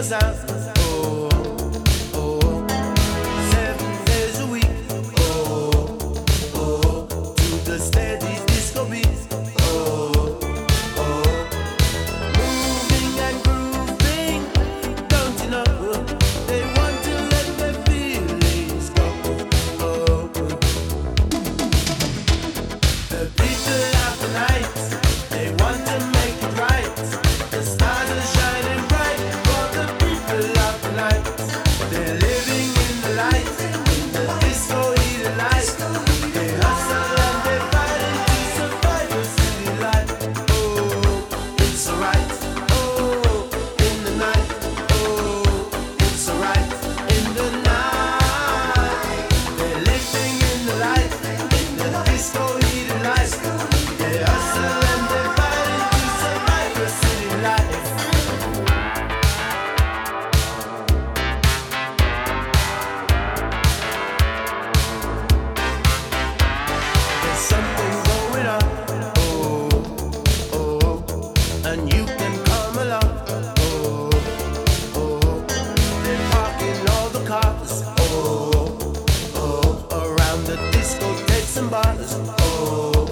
sound. Oh, oh, 7 days a week. Oh, oh, to the steady disco beat. Oh, oh, moving and grooving. Don't you know? They want to let their feelings go. Oh, the people of the night. They want to make it right. The stars are shining bright for the people of the night. They're living in the light, in the disco heat light. They hustle and they fight to survive the city life. Oh, it's alright. Oh, in the night. Oh, it's alright. In the night. They're living in the light, in the disco heat light. They hustle and they fight to survive the city life. There's something going on, oh, oh, and you can come along, oh, oh. They're parking all the cars, oh, oh, around the discotheques and bars, oh.